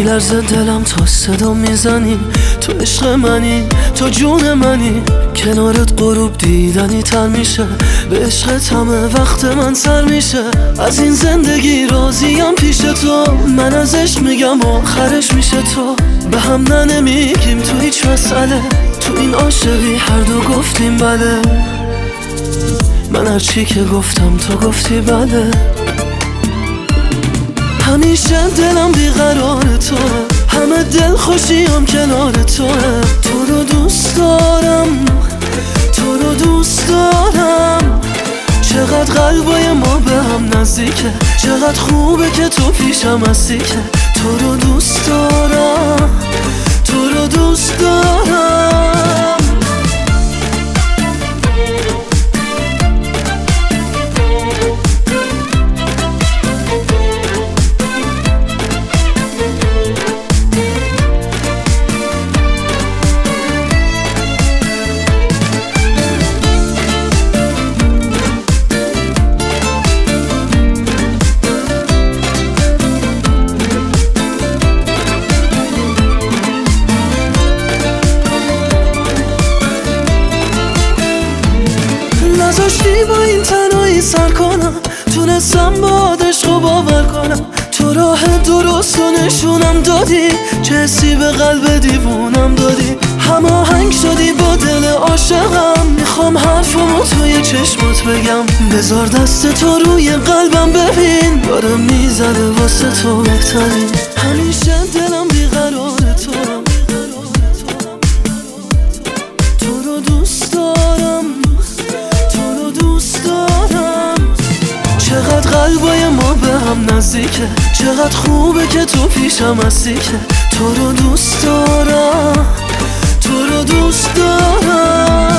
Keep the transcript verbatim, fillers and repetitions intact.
میلرزه دلم تا صدا میزنی، تو عشق منی، تو جون منی. کنارت غروب دیدنی تر میشه، به عشقت همه وقت من سر میشه. از این زندگی راضیم پیش تو، من از عشق میگم آخرش میشه تو. به هم نمیگیم تو هیچ مسئله، تو این عاشقی هر دو گفتیم بله. من هر چی که گفتم تو گفتی بله. همیشه دلم بیقرار توه، همه دل خوشیم کنار توه. تو رو دوست دارم، تو رو دوست دارم. چقدر قلبای ما به هم نزدیکه، چقدر خوبه که تو پیشم هستی که. تو رو دوست دارم، تو رو دوست دارم. نذاشتی با این تنهایی سر کنم، تونستم با عشق و باور کنم. تو راه درست و نشونم دادی، چه حسی به قلب دیوونم دادی. هماهنگ شدی با دل عاشقم، میخوام حرفمو توی چشمات بگم. بذار دست تو روی قلبم ببین، داره میزنه واسه تو بهترین. همیشه دلم بیقرار تو، تو رو دوست دارم، چقدر قلبای ما به هم نزدیکه، چقدر خوبه که تو پیشم هستی که. تو رو دوست دارم، تو رو دوست دارم.